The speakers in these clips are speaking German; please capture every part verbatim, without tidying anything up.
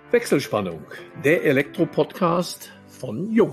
Wechselspannung, der Elektro-Podcast von Jung.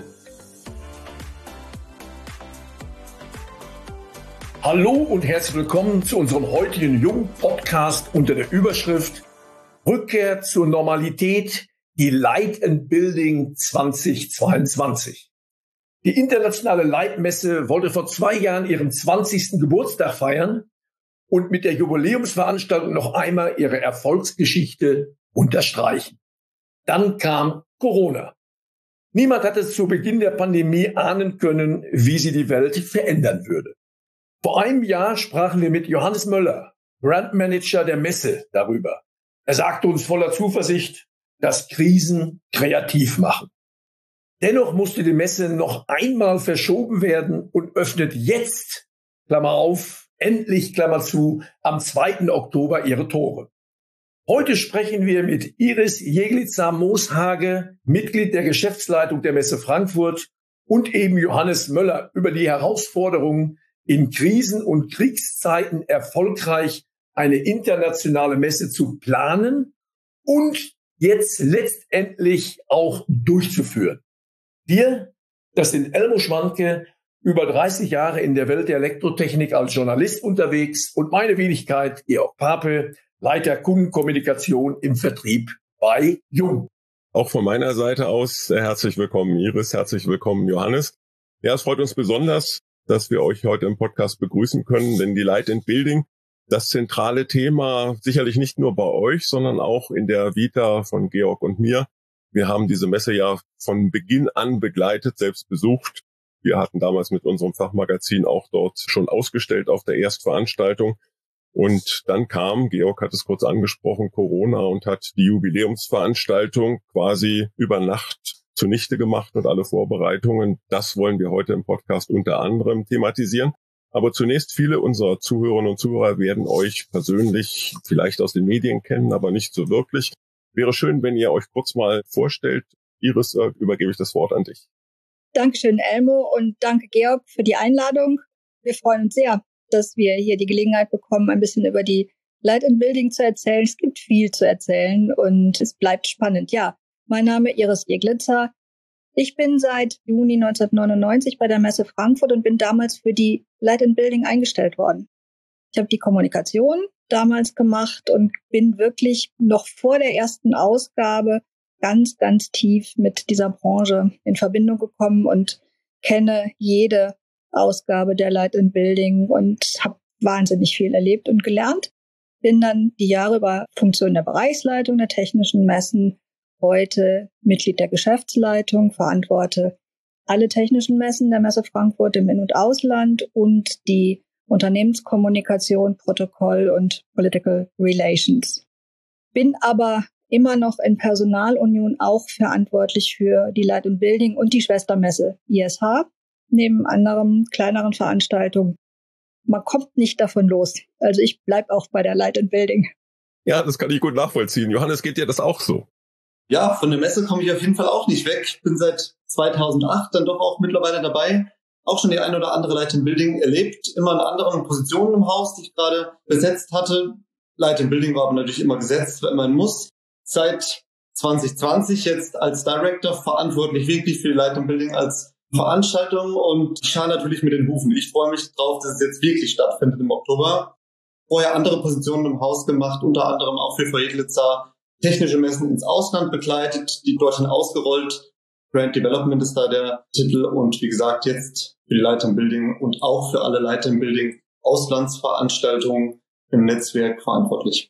Hallo und herzlich willkommen zu unserem heutigen Jung-Podcast unter der Überschrift Rückkehr zur Normalität, die Light and Building zweitausendzweiundzwanzig. Die internationale Leitmesse wollte vor zwei Jahren ihren zwanzigsten Geburtstag feiern und mit der Jubiläumsveranstaltung noch einmal ihre Erfolgsgeschichte unterstreichen. Dann kam Corona. Niemand hatte zu Beginn der Pandemie ahnen können, wie sie die Welt verändern würde. Vor einem Jahr sprachen wir mit Johannes Möller, Brandmanager der Messe, darüber. Er sagte uns voller Zuversicht, dass Krisen kreativ machen. Dennoch musste die Messe noch einmal verschoben werden und öffnet jetzt, Klammer auf, endlich, Klammer zu, am zweiten Oktober ihre Tore. Heute sprechen wir mit Iris Jeglitzer-Mooshage, Mitglied der Geschäftsleitung der Messe Frankfurt, und eben Johannes Möller über die Herausforderungen, in Krisen- und Kriegszeiten erfolgreich eine internationale Messe zu planen und jetzt letztendlich auch durchzuführen. Wir, das sind Elmo Schwanke, über dreißig Jahre in der Welt der Elektrotechnik als Journalist unterwegs, und meine Wenigkeit, Georg Pape, Leiter Kundenkommunikation im Vertrieb bei Jung. Auch von meiner Seite aus herzlich willkommen, Iris, herzlich willkommen, Johannes. Ja, es freut uns besonders, dass wir euch heute im Podcast begrüßen können, denn die Light and Building, das zentrale Thema, sicherlich nicht nur bei euch, sondern auch in der Vita von Georg und mir. Wir haben diese Messe ja von Beginn an begleitet, selbst besucht. Wir hatten damals mit unserem Fachmagazin auch dort schon ausgestellt auf der Erstveranstaltung. Und dann kam, Georg hat es kurz angesprochen, Corona und hat die Jubiläumsveranstaltung quasi über Nacht zunichte gemacht und alle Vorbereitungen. Das wollen wir heute im Podcast unter anderem thematisieren. Aber zunächst, viele unserer Zuhörerinnen und Zuhörer werden euch persönlich vielleicht aus den Medien kennen, aber nicht so wirklich. Wäre schön, wenn ihr euch kurz mal vorstellt. Iris, äh, übergebe ich das Wort an dich. Dankeschön, Elmo, und danke, Georg, für die Einladung. Wir freuen uns sehr, dass wir hier die Gelegenheit bekommen, ein bisschen über die Light and Building zu erzählen. Es gibt viel zu erzählen und es bleibt spannend. Ja, mein Name ist Iris Jeglitzer. Ich bin seit Juni neunzehnhundertneunundneunzig bei der Messe Frankfurt und bin damals für die Light and Building eingestellt worden. Ich habe die Kommunikation damals gemacht und bin wirklich noch vor der ersten Ausgabe ganz, ganz tief mit dieser Branche in Verbindung gekommen und kenne jede Ausgabe der Light and Building und habe wahnsinnig viel erlebt und gelernt. Bin dann die Jahre über Funktion der Bereichsleitung der technischen Messen, heute Mitglied der Geschäftsleitung, verantworte alle technischen Messen der Messe Frankfurt im In- und Ausland und die Unternehmenskommunikation, Protokoll und Political Relations. Bin aber immer noch in Personalunion auch verantwortlich für die Light and Building und die Schwestermesse I S H, neben anderen kleineren Veranstaltungen. Man kommt nicht davon los. Also ich bleib auch bei der Light and Building. Ja, das kann ich gut nachvollziehen. Johannes, geht dir das auch so? Ja, von der Messe komme ich auf jeden Fall auch nicht weg. Ich bin seit zweitausendacht dann doch auch mittlerweile dabei. Auch schon die ein oder andere Light and Building erlebt. Immer in anderen Positionen im Haus, die ich gerade besetzt hatte. Light and Building war aber natürlich immer gesetzt, weil man muss. Seit zwanzig zwanzig jetzt als Director verantwortlich wirklich für die Light and Building als Veranstaltung, und ich schaue natürlich mit den Hufen. Ich freue mich drauf, dass es jetzt wirklich stattfindet im Oktober. Vorher andere Positionen im Haus gemacht, unter anderem auch für Frau Jeglitzer technische Messen ins Ausland begleitet, die dorthin ausgerollt. Brand Development ist da der Titel, und wie gesagt jetzt für die Light and Building und auch für alle Light and Building Auslandsveranstaltungen im Netzwerk verantwortlich.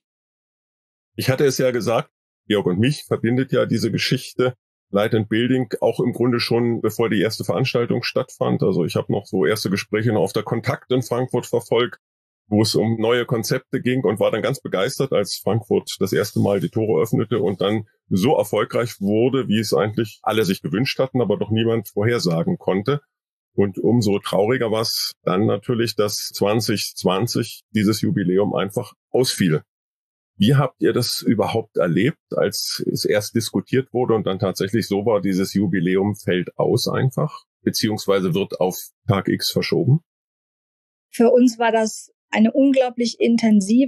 Ich hatte es ja gesagt, Georg und mich verbindet ja diese Geschichte Light and Building auch im Grunde schon, bevor die erste Veranstaltung stattfand. Also ich habe noch so erste Gespräche noch auf der Kontakt in Frankfurt verfolgt, wo es um neue Konzepte ging, und war dann ganz begeistert, als Frankfurt das erste Mal die Tore öffnete und dann so erfolgreich wurde, wie es eigentlich alle sich gewünscht hatten, aber doch niemand vorhersagen konnte. Und umso trauriger war es dann natürlich, dass zwanzig zwanzig dieses Jubiläum einfach ausfiel. Wie habt ihr das überhaupt erlebt, als es erst diskutiert wurde und dann tatsächlich so war, dieses Jubiläum fällt aus einfach, beziehungsweise wird auf Tag X verschoben? Für uns war das eine unglaublich intensive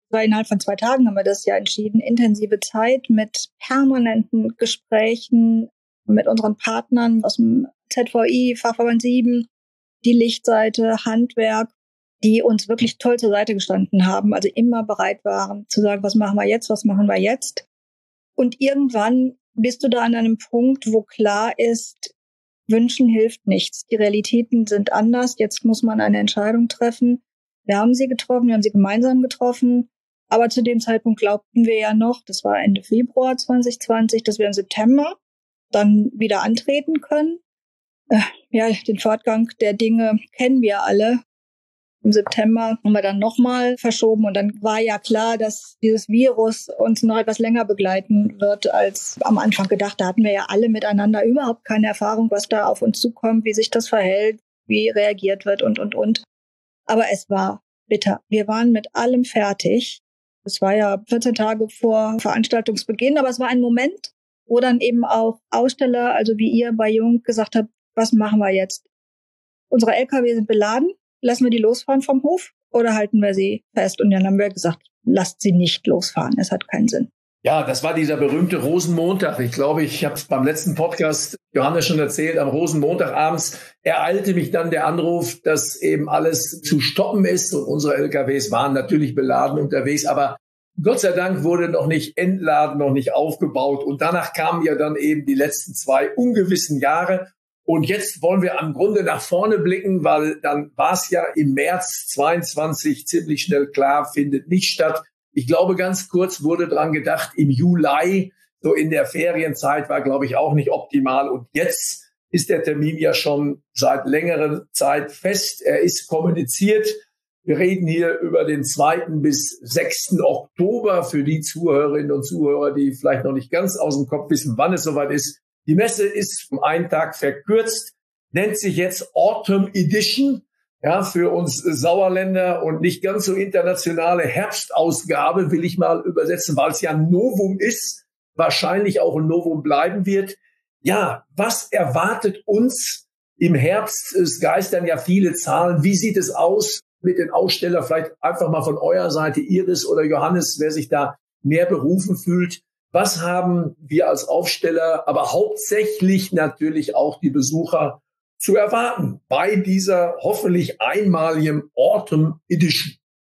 war innerhalb von zwei Tagen haben wir das ja entschieden, intensive Zeit mit permanenten Gesprächen mit unseren Partnern aus dem Z V I, Fachverband sieben, die Lichtseite, Handwerk, die uns wirklich toll zur Seite gestanden haben, also immer bereit waren zu sagen, was machen wir jetzt, was machen wir jetzt. Und irgendwann bist du da an einem Punkt, wo klar ist, Wünschen hilft nichts. Die Realitäten sind anders. Jetzt muss man eine Entscheidung treffen. Wir haben sie getroffen, wir haben sie gemeinsam getroffen. Aber zu dem Zeitpunkt glaubten wir ja noch, das war Ende Februar zwanzig zwanzig, dass wir im September dann wieder antreten können. Äh, ja, den Fortgang der Dinge kennen wir alle. Im September haben wir dann nochmal verschoben und dann war ja klar, dass dieses Virus uns noch etwas länger begleiten wird als am Anfang gedacht. Da hatten wir ja alle miteinander überhaupt keine Erfahrung, was da auf uns zukommt, wie sich das verhält, wie reagiert wird und, und, und. Aber es war bitter. Wir waren mit allem fertig. Es war ja vierzehn Tage vor Veranstaltungsbeginn, aber es war ein Moment, wo dann eben auch Aussteller, also wie ihr bei Jung, gesagt habt, was machen wir jetzt? Unsere L K W sind beladen. Lassen wir die losfahren vom Hof oder halten wir sie fest? Und dann haben wir gesagt, lasst sie nicht losfahren. Es hat keinen Sinn. Ja, das war dieser berühmte Rosenmontag. Ich glaube, ich habe es beim letzten Podcast Johannes schon erzählt. Am Rosenmontag abends ereilte mich dann der Anruf, dass eben alles zu stoppen ist. Und unsere L K Ws waren natürlich beladen unterwegs. Aber Gott sei Dank wurde noch nicht entladen, noch nicht aufgebaut. Und danach kamen ja dann eben die letzten zwei ungewissen Jahre. Und jetzt wollen wir am Grunde nach vorne blicken, weil dann war es ja im März zweiundzwanzig ziemlich schnell klar, findet nicht statt. Ich glaube, ganz kurz wurde dran gedacht, im Juli, so in der Ferienzeit, war, glaube ich, auch nicht optimal. Und jetzt ist der Termin ja schon seit längerer Zeit fest. Er ist kommuniziert. Wir reden hier über den zweiten bis sechsten Oktober für die Zuhörerinnen und Zuhörer, die vielleicht noch nicht ganz aus dem Kopf wissen, wann es soweit ist. Die Messe ist um einen Tag verkürzt, nennt sich jetzt Autumn Edition, ja, für uns Sauerländer und nicht ganz so internationale Herbstausgabe, will ich mal übersetzen, weil es ja ein Novum ist, wahrscheinlich auch ein Novum bleiben wird. Ja, was erwartet uns im Herbst? Es geistern ja viele Zahlen. Wie sieht es aus mit den Ausstellern? Vielleicht einfach mal von eurer Seite, Iris oder Johannes, wer sich da mehr berufen fühlt. Was haben wir als Aufsteller, aber hauptsächlich natürlich auch die Besucher zu erwarten bei dieser hoffentlich einmaligen Autumn Edition?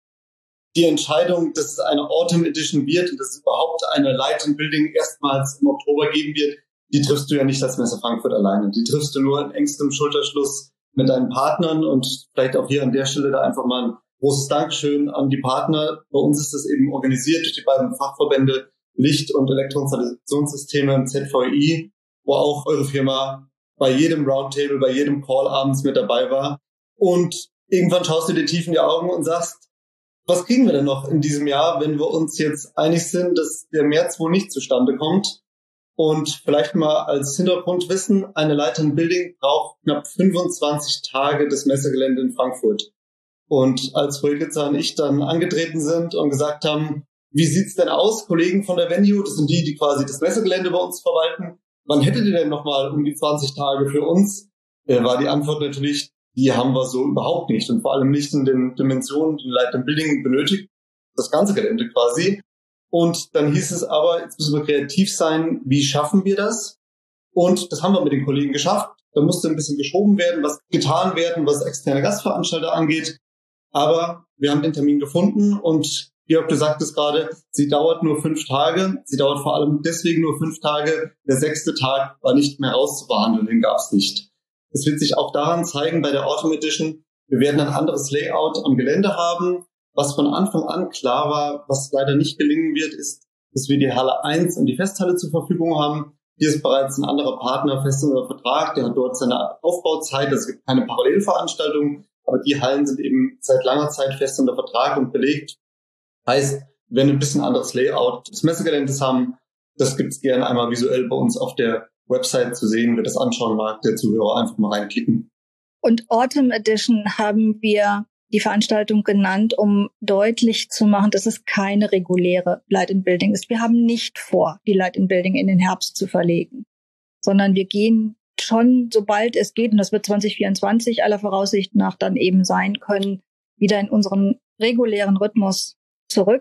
Die Entscheidung, dass es eine Autumn Edition wird und dass es überhaupt eine Light and Building erstmals im Oktober geben wird, die triffst du ja nicht als Messe Frankfurt alleine. Die triffst du nur in engstem Schulterschluss mit deinen Partnern und vielleicht auch hier an der Stelle da einfach mal ein großes Dankeschön an die Partner. Bei uns ist das eben organisiert durch die beiden Fachverbände Licht- und Elektroinstallationssysteme im Z V I, wo auch eure Firma bei jedem Roundtable, bei jedem Call abends mit dabei war. Und irgendwann schaust du dir tief in die Augen und sagst, was kriegen wir denn noch in diesem Jahr, wenn wir uns jetzt einig sind, dass der März wohl nicht zustande kommt? Und vielleicht mal als Hintergrundwissen, eine Light and Building braucht knapp fünfundzwanzig Tage das Messegelände in Frankfurt. Und als Rögitzer und ich dann angetreten sind und gesagt haben, wie sieht's denn aus, Kollegen von der Venue, das sind die, die quasi das Messegelände bei uns verwalten, wann hättet ihr denn nochmal um die zwanzig Tage für uns? Äh, war die Antwort natürlich, die haben wir so überhaupt nicht und vor allem nicht in den Dimensionen, die Light and Building benötigt, das ganze Gelände quasi. Und dann hieß es aber, jetzt müssen wir kreativ sein, wie schaffen wir das? Und das haben wir mit den Kollegen geschafft. Da musste ein bisschen geschoben werden, was getan werden, was externe Gastveranstalter angeht. Aber wir haben den Termin gefunden und Georg, du sagtest gerade, sie dauert nur fünf Tage. Sie dauert vor allem deswegen nur fünf Tage. Der sechste Tag war nicht mehr rauszuverhandeln, den gab es nicht. Es wird sich auch daran zeigen bei der Autumn Edition, wir werden ein anderes Layout am Gelände haben. Was von Anfang an klar war, was leider nicht gelingen wird, ist, dass wir die Halle eins und die Festhalle zur Verfügung haben. Hier ist bereits ein anderer Partner fest unter Vertrag, der hat dort seine Aufbauzeit. Es gibt keine Parallelveranstaltung, aber die Hallen sind eben seit langer Zeit fest unter Vertrag und belegt. Heißt, wir werden ein bisschen anderes Layout des Messegeländes haben. Das gibt's gerne einmal visuell bei uns auf der Website zu sehen. Wer das anschauen mag, der Zuhörer einfach mal reinklicken. Und Autumn Edition haben wir die Veranstaltung genannt, um deutlich zu machen, dass es keine reguläre Light and Building ist. Wir haben nicht vor, die Light and Building in den Herbst zu verlegen, sondern wir gehen schon, sobald es geht, und das wird zwanzig vierundzwanzig aller Voraussicht nach dann eben sein können, wieder in unseren regulären Rhythmus zurück.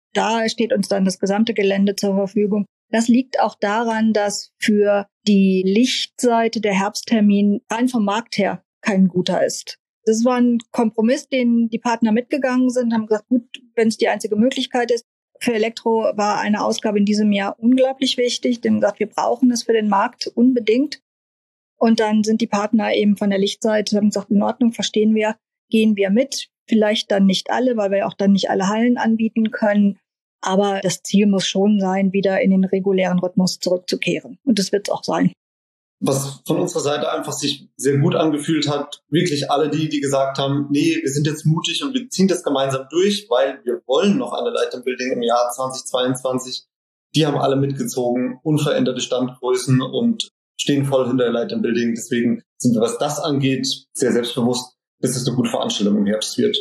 da steht uns dann das gesamte Gelände zur Verfügung. Das liegt auch daran, dass für die Lichtseite der Herbsttermin rein vom Markt her kein guter ist. Das war ein Kompromiss, den die Partner mitgegangen sind, haben gesagt, gut, wenn es die einzige Möglichkeit ist. Für Elektro war eine Ausgabe in diesem Jahr unglaublich wichtig. Die haben gesagt, wir brauchen es für den Markt unbedingt. Und dann sind die Partner eben von der Lichtseite, haben gesagt, in Ordnung, verstehen wir, gehen wir mit. Vielleicht dann nicht alle, weil wir auch dann nicht alle Hallen anbieten können. Aber das Ziel muss schon sein, wieder in den regulären Rhythmus zurückzukehren. Und das wird es auch sein. Was von unserer Seite einfach sich sehr gut angefühlt hat, wirklich alle die, die gesagt haben, nee, wir sind jetzt mutig und wir ziehen das gemeinsam durch, weil wir wollen noch eine Light and Building im Jahr zweitausendzweiundzwanzig. Die haben alle mitgezogen, unveränderte Standgrößen und stehen voll hinter der Light and Building. Deswegen sind wir, was das angeht, sehr selbstbewusst, dass es eine gute Veranstaltung im Herbst wird.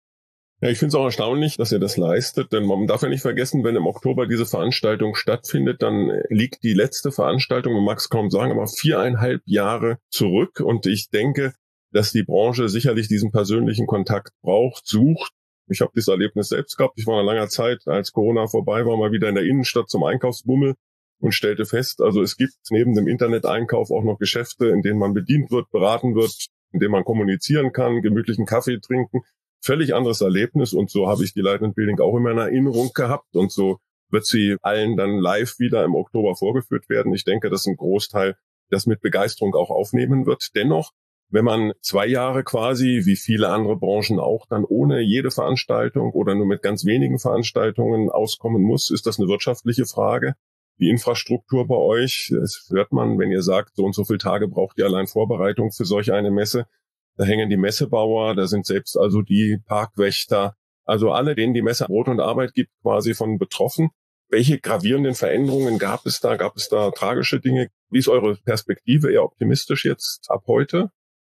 Ja, ich finde es auch erstaunlich, dass ihr das leistet, denn man darf ja nicht vergessen, wenn im Oktober diese Veranstaltung stattfindet, dann liegt die letzte Veranstaltung, man mag es kaum sagen, aber viereinhalb Jahre zurück. Und ich denke, dass die Branche sicherlich diesen persönlichen Kontakt braucht, sucht. Ich habe dieses Erlebnis selbst gehabt. Ich war nach langer Zeit, als Corona vorbei war, mal wieder in der Innenstadt zum Einkaufsbummel und stellte fest, also es gibt neben dem Internet-Einkauf auch noch Geschäfte, in denen man bedient wird, beraten wird, in denen man kommunizieren kann, gemütlichen Kaffee trinken. Völlig anderes Erlebnis, und so habe ich die Light and Building auch immer in Erinnerung gehabt, und so wird sie allen dann live wieder im Oktober vorgeführt werden. Ich denke, dass ein Großteil das mit Begeisterung auch aufnehmen wird. Dennoch, wenn man zwei Jahre quasi, wie viele andere Branchen auch, dann ohne jede Veranstaltung oder nur mit ganz wenigen Veranstaltungen auskommen muss, ist das eine wirtschaftliche Frage. Die Infrastruktur bei euch, das hört man, wenn ihr sagt, so und so viele Tage braucht ihr allein Vorbereitung für solch eine Messe. Da hängen die Messebauer, da sind selbst also die Parkwächter, also alle, denen die Messe Brot und Arbeit gibt, quasi von betroffen. Welche gravierenden Veränderungen gab es da? Gab es da tragische Dinge? Wie ist eure Perspektive? Eher optimistisch jetzt ab heute?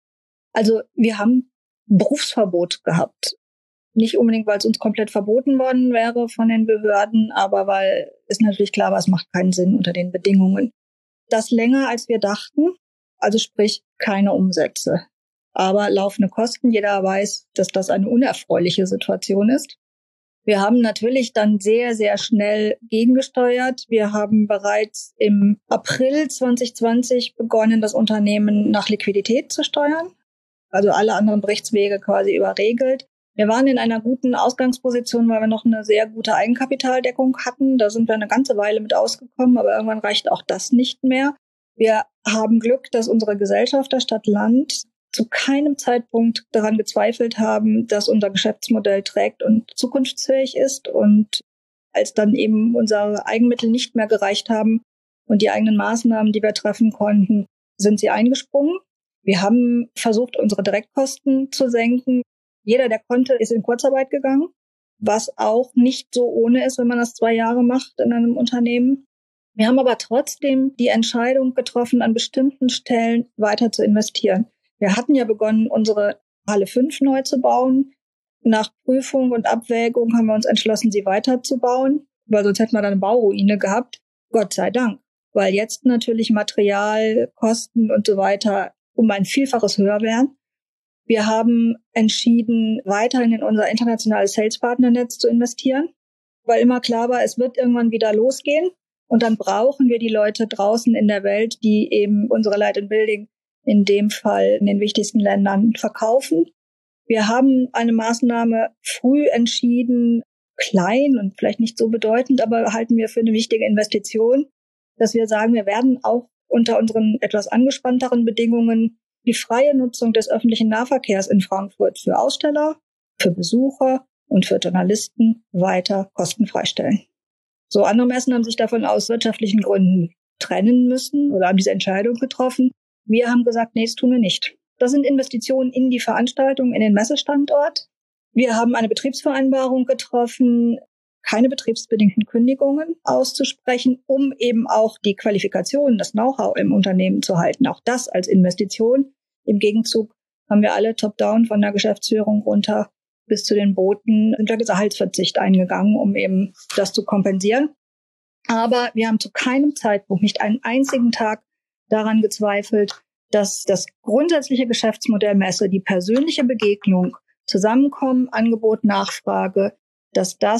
Also wir haben Berufsverbot gehabt. Nicht unbedingt, weil es uns komplett verboten worden wäre von den Behörden, aber weil es natürlich klar war, es macht keinen Sinn unter den Bedingungen. Das länger, als wir dachten, also sprich keine Umsätze. Aber laufende Kosten, jeder weiß, dass das eine unerfreuliche Situation ist. Wir haben natürlich dann sehr, sehr schnell gegengesteuert. Wir haben bereits im April zwanzig zwanzig begonnen, das Unternehmen nach Liquidität zu steuern. Also alle anderen Berichtswege quasi überregelt. Wir waren in einer guten Ausgangsposition, weil wir noch eine sehr gute Eigenkapitaldeckung hatten. Da sind wir eine ganze Weile mit ausgekommen, aber irgendwann reicht auch das nicht mehr. Wir haben Glück, dass unsere Gesellschafter Stadt Land zu keinem Zeitpunkt daran gezweifelt haben, dass unser Geschäftsmodell trägt und zukunftsfähig ist. Und als dann eben unsere Eigenmittel nicht mehr gereicht haben und die eigenen Maßnahmen, die wir treffen konnten, sind sie eingesprungen. Wir haben versucht, unsere Direktkosten zu senken. Jeder, der konnte, ist in Kurzarbeit gegangen, was auch nicht so ohne ist, wenn man das zwei Jahre macht in einem Unternehmen. Wir haben aber trotzdem die Entscheidung getroffen, an bestimmten Stellen weiter zu investieren. Wir hatten ja begonnen, unsere Halle fünf neu zu bauen. Nach Prüfung und Abwägung haben wir uns entschlossen, sie weiterzubauen, weil sonst hätten wir dann eine Bauruine gehabt. Gott sei Dank, weil jetzt natürlich Material, Kosten und so weiter um ein Vielfaches höher wären. Wir haben entschieden, weiterhin in unser internationales Sales-Partner-Netz zu investieren, weil immer klar war, es wird irgendwann wieder losgehen. Und dann brauchen wir die Leute draußen in der Welt, die eben unsere Light and Building in dem Fall in den wichtigsten Ländern verkaufen. Wir haben eine Maßnahme früh entschieden, klein und vielleicht nicht so bedeutend, aber halten wir für eine wichtige Investition, dass wir sagen, wir werden auch unter unseren etwas angespannteren Bedingungen die freie Nutzung des öffentlichen Nahverkehrs in Frankfurt für Aussteller, für Besucher und für Journalisten weiter kostenfrei stellen. So, andere Messen haben sich davon aus wirtschaftlichen Gründen trennen müssen oder haben diese Entscheidung getroffen. Wir haben gesagt, nee, das tun wir nicht. Das sind Investitionen in die Veranstaltung, in den Messestandort. Wir haben eine Betriebsvereinbarung getroffen, keine betriebsbedingten Kündigungen auszusprechen, um eben auch die Qualifikation, das Know-how im Unternehmen zu halten. Auch das als Investition. Im Gegenzug haben wir alle top-down von der Geschäftsführung runter bis zu den Booten sind wir Gehaltsverzicht eingegangen, um eben das zu kompensieren. Aber wir haben zu keinem Zeitpunkt, nicht einen einzigen Tag daran gezweifelt, dass das grundsätzliche Geschäftsmodell Messe, die persönliche Begegnung, Zusammenkommen, Angebot, Nachfrage, dass das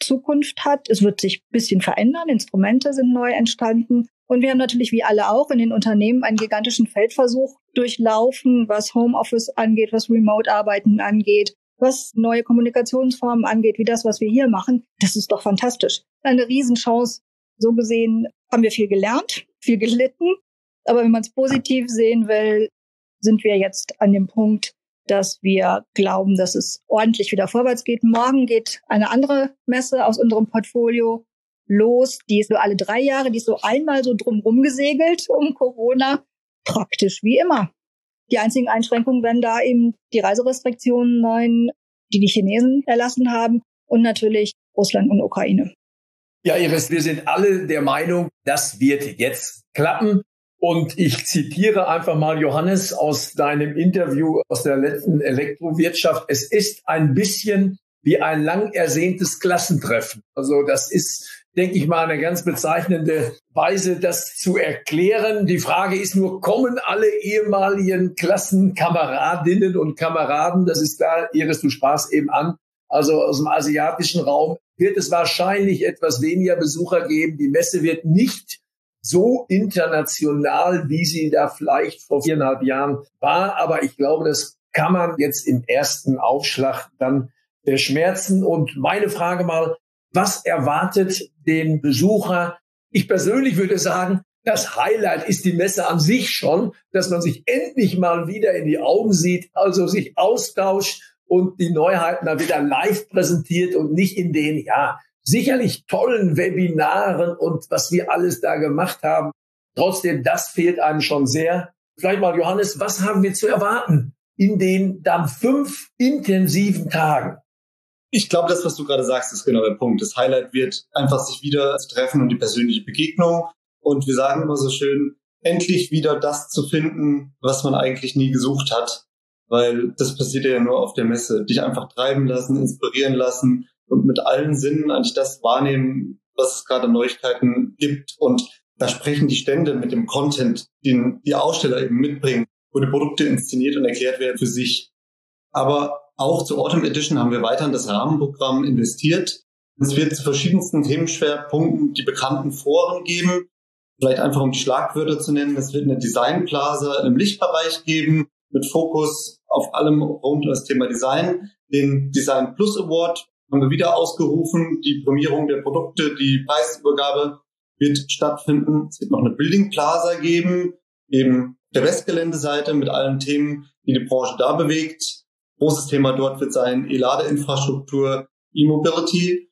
Zukunft hat. Es wird sich ein bisschen verändern. Instrumente sind neu entstanden. Und wir haben natürlich wie alle auch in den Unternehmen einen gigantischen Feldversuch durchlaufen, was Homeoffice angeht, was Remote-Arbeiten angeht, was neue Kommunikationsformen angeht, wie das, was wir hier machen. Das ist doch fantastisch. Eine Riesenchance. So gesehen haben wir viel gelernt, viel gelitten. Aber wenn man es positiv sehen will, sind wir jetzt an dem Punkt, dass wir glauben, dass es ordentlich wieder vorwärts geht. Morgen geht eine andere Messe aus unserem Portfolio los. Die ist so alle drei Jahre, die ist so einmal so drumherum gesegelt um Corona. Praktisch wie immer. Die einzigen Einschränkungen werden da eben die Reiserestriktionen sein, die die Chinesen erlassen haben und natürlich Russland und Ukraine. Ja, Iris, wir sind alle der Meinung, das wird jetzt klappen. Und ich zitiere einfach mal Johannes aus deinem Interview aus der letzten Elektrowirtschaft. Es ist ein bisschen wie ein lang ersehntes Klassentreffen. Also das ist, denke ich mal, eine ganz bezeichnende Weise, das zu erklären. Die Frage ist nur, kommen alle ehemaligen Klassenkameradinnen und Kameraden, das ist da, Iris, du sprachst eben an, also aus dem asiatischen Raum, wird es wahrscheinlich etwas weniger Besucher geben. Die Messe wird nicht so international, wie sie da vielleicht vor viereinhalb Jahren war. Aber ich glaube, das kann man jetzt im ersten Aufschlag dann verschmerzen. Und meine Frage mal, was erwartet den Besucher? Ich persönlich würde sagen, das Highlight ist die Messe an sich schon, dass man sich endlich mal wieder in die Augen sieht, also sich austauscht und die Neuheiten da wieder live präsentiert und nicht in den, ja, sicherlich tollen Webinaren und was wir alles da gemacht haben. Trotzdem, das fehlt einem schon sehr. Vielleicht mal, Johannes, was haben wir zu erwarten in den dann fünf intensiven Tagen? Ich glaube, das, was du gerade sagst, ist genau der Punkt. Das Highlight wird einfach sich wieder zu treffen und die persönliche Begegnung. Und wir sagen immer so schön, endlich wieder das zu finden, was man eigentlich nie gesucht hat. Weil das passiert ja nur auf der Messe. Dich einfach treiben lassen, inspirieren lassen und mit allen Sinnen eigentlich das wahrnehmen, was es gerade an Neuigkeiten gibt. Und da sprechen die Stände mit dem Content, den die Aussteller eben mitbringen, wo die Produkte inszeniert und erklärt werden für sich. Aber auch zur Autumn Edition haben wir weiter in das Rahmenprogramm investiert. Es wird zu verschiedensten Themenschwerpunkten die bekannten Foren geben. Vielleicht einfach um die Schlagwörter zu nennen. Es wird eine Designplaza im Lichtbereich geben, mit Fokus auf allem rund um das Thema Design. Den Design Plus Award haben wir wieder ausgerufen. Die Prämierung der Produkte, die Preisübergabe wird stattfinden. Es wird noch eine Building Plaza geben, eben der Westgeländeseite mit allen Themen, die die Branche da bewegt. Großes Thema dort wird sein E-Ladeinfrastruktur, E-Mobility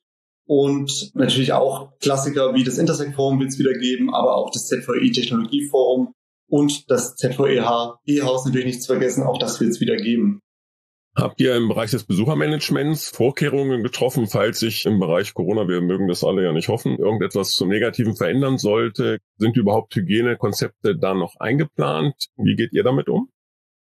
und natürlich auch Klassiker wie das Intersect Forum wird es wieder geben, aber auch das Z V E Technologieforum und das Z V E H E-Haus natürlich nicht zu vergessen, auch das wird es wieder geben. Habt ihr im Bereich des Besuchermanagements Vorkehrungen getroffen, falls sich im Bereich Corona, wir mögen das alle ja nicht hoffen, irgendetwas zum Negativen verändern sollte? Sind überhaupt Hygienekonzepte da noch eingeplant? Wie geht ihr damit um?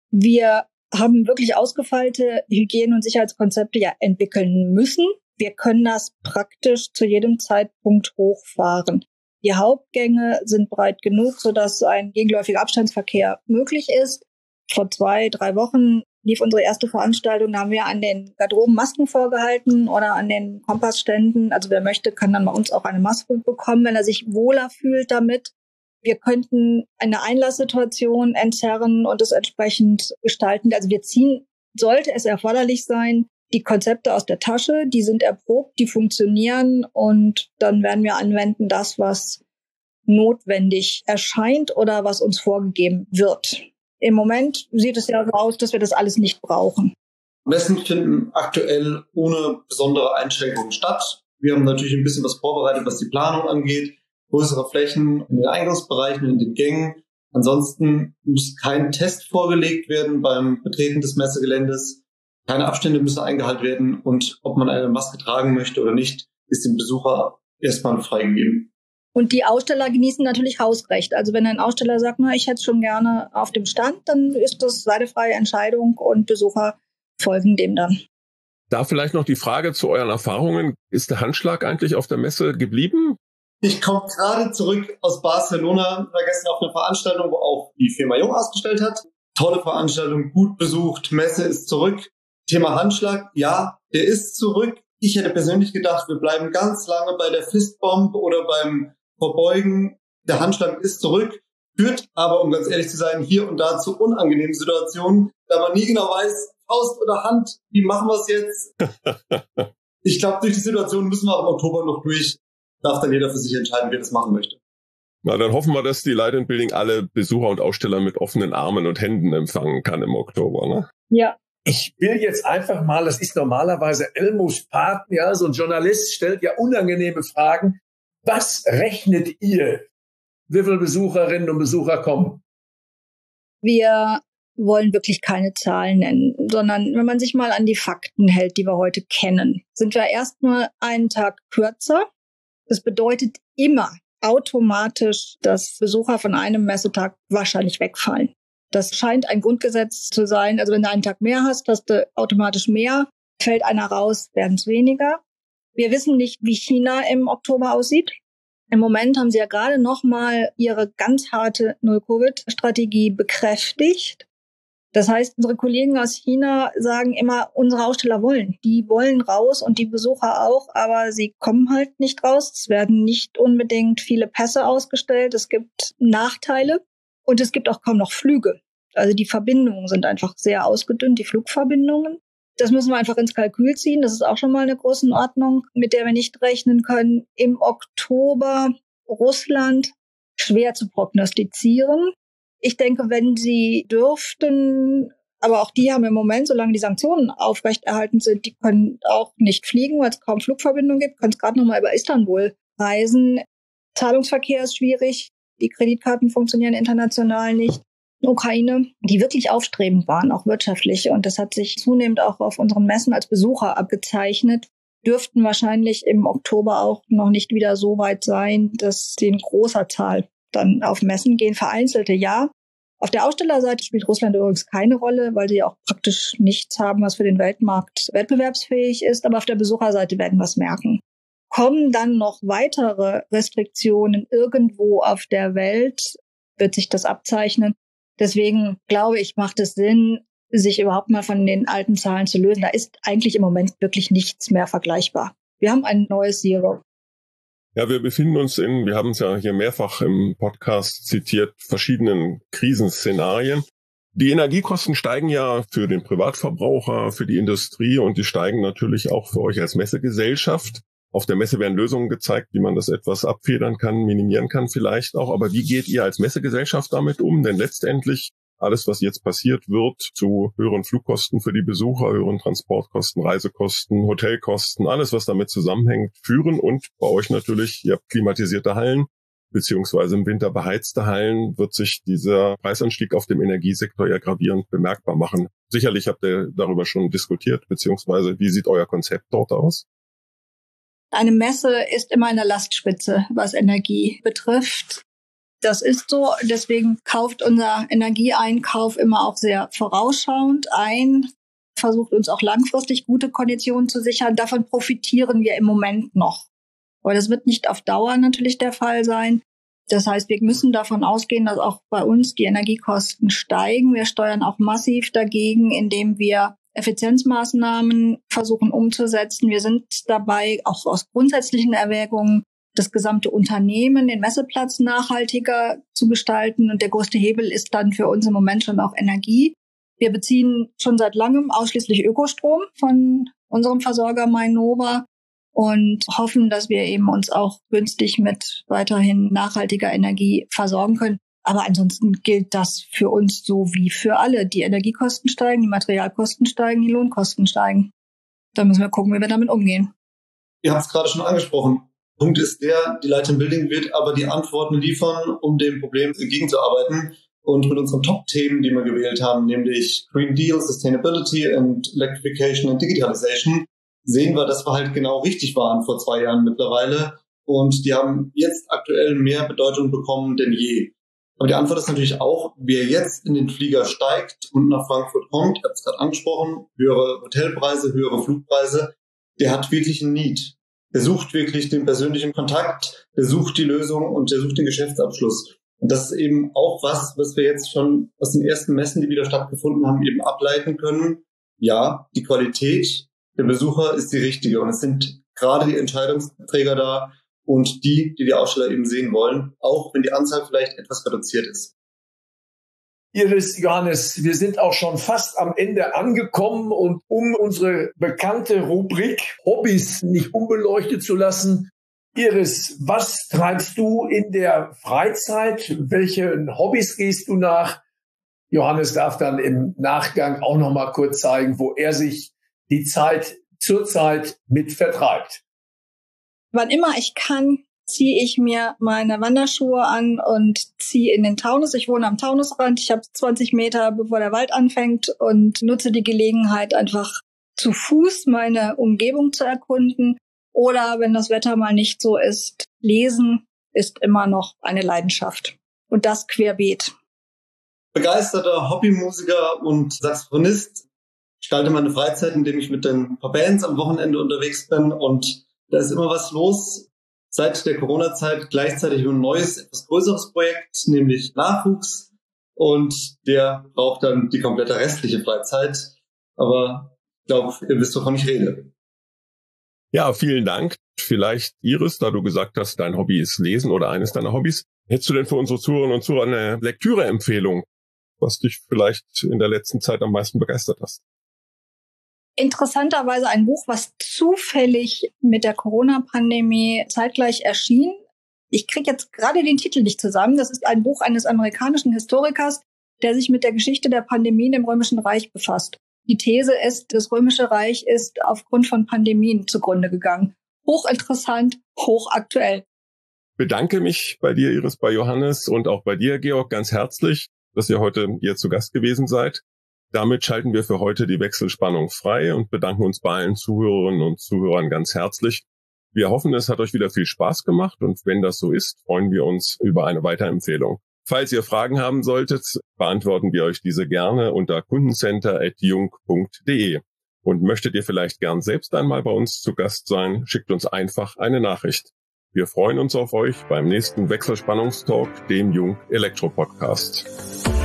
Wir haben wirklich ausgefeilte Hygiene- und Sicherheitskonzepte ja entwickeln müssen. Wir können das praktisch zu jedem Zeitpunkt hochfahren. Die Hauptgänge sind breit genug, sodass ein gegenläufiger Abstandsverkehr möglich ist. Vor zwei, drei Wochen lief unsere erste Veranstaltung, da haben wir an den Garderoben Masken vorgehalten oder an den Kompassständen. Also wer möchte, kann dann bei uns auch eine Maske bekommen, wenn er sich wohler fühlt damit. Wir könnten eine Einlasssituation entzerren und es entsprechend gestalten. Also wir ziehen, sollte es erforderlich sein, die Konzepte aus der Tasche, die sind erprobt, die funktionieren und dann werden wir anwenden das, was notwendig erscheint oder was uns vorgegeben wird. Im Moment sieht es ja so aus, dass wir das alles nicht brauchen. Messen finden aktuell ohne besondere Einschränkungen statt. Wir haben natürlich ein bisschen was vorbereitet, was die Planung angeht. Größere Flächen in den Eingangsbereichen, in den Gängen. Ansonsten muss kein Test vorgelegt werden beim Betreten des Messegeländes. Keine Abstände müssen eingehalten werden. Und ob man eine Maske tragen möchte oder nicht, ist dem Besucher erstmal freigegeben. Und die Aussteller genießen natürlich Hausrecht. Also wenn ein Aussteller sagt, na, ich hätte es schon gerne auf dem Stand, dann ist das seine freie Entscheidung und Besucher folgen dem dann. Da vielleicht noch die Frage zu euren Erfahrungen. Ist der Handschlag eigentlich auf der Messe geblieben? Ich komme gerade zurück aus Barcelona, war gestern auf einer Veranstaltung, wo auch die Firma Jung ausgestellt hat. Tolle Veranstaltung, gut besucht, Messe ist zurück. Thema Handschlag, ja, der ist zurück. Ich hätte persönlich gedacht, wir bleiben ganz lange bei der Fistbomb oder beim Verbeugen. Der Handschlag ist zurück, führt aber, um ganz ehrlich zu sein, hier und da zu unangenehmen Situationen, da man nie genau weiß, Faust oder Hand, wie machen wir es jetzt? Ich glaube, durch die Situation müssen wir im Oktober noch durch. Darf dann jeder für sich entscheiden, wer das machen möchte. Na, dann hoffen wir, dass die Light and Building alle Besucher und Aussteller mit offenen Armen und Händen empfangen kann im Oktober, ne? Ja. Ich will jetzt einfach mal, das ist normalerweise Elmos Part, ja, so ein Journalist stellt ja unangenehme Fragen. Was rechnet ihr, wie viele Besucherinnen und Besucher kommen? Wir wollen wirklich keine Zahlen nennen, sondern wenn man sich mal an die Fakten hält, die wir heute kennen, sind wir erstmal einen Tag kürzer. Das bedeutet immer automatisch, dass Besucher von einem Messetag wahrscheinlich wegfallen. Das scheint ein Grundgesetz zu sein. Also wenn du einen Tag mehr hast, hast du automatisch mehr. Fällt einer raus, werden es weniger. Wir wissen nicht, wie China im Oktober aussieht. Im Moment haben sie ja gerade noch mal ihre ganz harte Null-Covid-Strategie bekräftigt. Das heißt, unsere Kollegen aus China sagen immer, unsere Aussteller wollen. Die wollen raus und die Besucher auch, aber sie kommen halt nicht raus. Es werden nicht unbedingt viele Pässe ausgestellt. Es gibt Nachteile und es gibt auch kaum noch Flüge. Also die Verbindungen sind einfach sehr ausgedünnt, die Flugverbindungen. Das müssen wir einfach ins Kalkül ziehen. Das ist auch schon mal eine Größenordnung, mit der wir nicht rechnen können. Im Oktober Russland schwer zu prognostizieren. Ich denke, wenn sie dürften, aber auch die haben im Moment, solange die Sanktionen aufrechterhalten sind, die können auch nicht fliegen, weil es kaum Flugverbindungen gibt, können es gerade noch mal über Istanbul reisen. Zahlungsverkehr ist schwierig, die Kreditkarten funktionieren international nicht. Ukraine, die wirklich aufstrebend waren, auch wirtschaftlich, und das hat sich zunehmend auch auf unseren Messen als Besucher abgezeichnet, dürften wahrscheinlich im Oktober auch noch nicht wieder so weit sein, dass sie in großer Zahl dann auf Messen gehen. Vereinzelte ja. Auf der Ausstellerseite spielt Russland übrigens keine Rolle, weil sie auch praktisch nichts haben, was für den Weltmarkt wettbewerbsfähig ist. Aber auf der Besucherseite werden wir es merken. Kommen dann noch weitere Restriktionen irgendwo auf der Welt, wird sich das abzeichnen. Deswegen glaube ich, macht es Sinn, sich überhaupt mal von den alten Zahlen zu lösen. Da ist eigentlich im Moment wirklich nichts mehr vergleichbar. Wir haben ein neues Zero. Ja, wir befinden uns in, wir haben es ja hier mehrfach im Podcast zitiert, verschiedenen Krisenszenarien. Die Energiekosten steigen ja für den Privatverbraucher, für die Industrie, und die steigen natürlich auch für euch als Messegesellschaft. Auf der Messe werden Lösungen gezeigt, wie man das etwas abfedern kann, minimieren kann vielleicht auch. Aber wie geht ihr als Messegesellschaft damit um? Denn letztendlich alles, was jetzt passiert, wird zu höheren Flugkosten für die Besucher, höheren Transportkosten, Reisekosten, Hotelkosten, alles, was damit zusammenhängt, führen. Und bei euch natürlich, ihr habt klimatisierte Hallen, beziehungsweise im Winter beheizte Hallen, wird sich dieser Preisanstieg auf dem Energiesektor ja gravierend bemerkbar machen. Sicherlich habt ihr darüber schon diskutiert, beziehungsweise wie sieht euer Konzept dort aus? Eine Messe ist immer eine Lastspitze, was Energie betrifft. Das ist so. Deswegen kauft unser Energieeinkauf immer auch sehr vorausschauend ein, versucht uns auch langfristig gute Konditionen zu sichern. Davon profitieren wir im Moment noch. Aber das wird nicht auf Dauer natürlich der Fall sein. Das heißt, wir müssen davon ausgehen, dass auch bei uns die Energiekosten steigen. Wir steuern auch massiv dagegen, indem wir Effizienzmaßnahmen versuchen umzusetzen. Wir sind dabei, auch aus grundsätzlichen Erwägungen, das gesamte Unternehmen, den Messeplatz nachhaltiger zu gestalten. Und der größte Hebel ist dann für uns im Moment schon auch Energie. Wir beziehen schon seit langem ausschließlich Ökostrom von unserem Versorger Mainova und hoffen, dass wir eben uns auch günstig mit weiterhin nachhaltiger Energie versorgen können. Aber ansonsten gilt das für uns so wie für alle. Die Energiekosten steigen, die Materialkosten steigen, die Lohnkosten steigen. Da müssen wir gucken, wie wir damit umgehen. Ihr habt es gerade schon angesprochen. Punkt ist der, die Light and Building wird aber die Antworten liefern, um dem Problem entgegenzuarbeiten. Und mit unseren Top-Themen, die wir gewählt haben, nämlich Green Deal, Sustainability und Electrification und Digitalization, sehen wir, dass wir halt genau richtig waren vor zwei Jahren mittlerweile. Und die haben jetzt aktuell mehr Bedeutung bekommen denn je. Aber die Antwort ist natürlich auch, wer jetzt in den Flieger steigt und nach Frankfurt kommt, ich habe es gerade angesprochen, höhere Hotelpreise, höhere Flugpreise, der hat wirklich ein Need. Der sucht wirklich den persönlichen Kontakt, der sucht die Lösung und der sucht den Geschäftsabschluss. Und das ist eben auch was, was wir jetzt schon aus den ersten Messen, die wieder stattgefunden haben, eben ableiten können. Ja, die Qualität der Besucher ist die richtige. Und es sind gerade die Entscheidungsträger da und die, die die Aussteller eben sehen wollen, auch wenn die Anzahl vielleicht etwas reduziert ist. Iris, Johannes, wir sind auch schon fast am Ende angekommen und um unsere bekannte Rubrik Hobbys nicht unbeleuchtet zu lassen, Iris, was treibst du in der Freizeit? Welchen Hobbys gehst du nach? Johannes darf dann im Nachgang auch noch mal kurz zeigen, wo er sich die Zeit zurzeit mit vertreibt. Wann immer ich kann, ziehe ich mir meine Wanderschuhe an und ziehe in den Taunus. Ich wohne am Taunusrand. Ich habe zwanzig Meter, bevor der Wald anfängt, und nutze die Gelegenheit, einfach zu Fuß meine Umgebung zu erkunden. Oder wenn das Wetter mal nicht so ist, lesen ist immer noch eine Leidenschaft. Und das querbeet. Begeisterter Hobbymusiker und Saxophonist. Ich gestalte meine Freizeit, indem ich mit ein paar Bands am Wochenende unterwegs bin. Und da ist immer was los. Seit der Corona-Zeit gleichzeitig ein neues, etwas größeres Projekt, nämlich Nachwuchs. Und der braucht dann die komplette restliche Freizeit. Aber ich glaube, ihr wisst, wovon ich rede. Ja, vielen Dank. Vielleicht, Iris, da du gesagt hast, dein Hobby ist Lesen oder eines deiner Hobbys. Hättest du denn für unsere Zuhörerinnen und Zuhörer eine Lektüre-Empfehlung, was dich vielleicht in der letzten Zeit am meisten begeistert hast? Interessanterweise ein Buch, was zufällig mit der Corona-Pandemie zeitgleich erschien. Ich kriege jetzt gerade den Titel nicht zusammen. Das ist ein Buch eines amerikanischen Historikers, der sich mit der Geschichte der Pandemien im Römischen Reich befasst. Die These ist, das Römische Reich ist aufgrund von Pandemien zugrunde gegangen. Hochinteressant, hochaktuell. Bedanke mich bei dir, Iris, bei Johannes und auch bei dir, Georg, ganz herzlich, dass ihr heute hier zu Gast gewesen seid. Damit schalten wir für heute die Wechselspannung frei und bedanken uns bei allen Zuhörerinnen und Zuhörern ganz herzlich. Wir hoffen, es hat euch wieder viel Spaß gemacht und wenn das so ist, freuen wir uns über eine Weiterempfehlung. Falls ihr Fragen haben solltet, beantworten wir euch diese gerne unter kundencenter at jung punkt de. Und möchtet ihr vielleicht gern selbst einmal bei uns zu Gast sein, schickt uns einfach eine Nachricht. Wir freuen uns auf euch beim nächsten Wechselspannungstalk, dem Jung Elektro Podcast.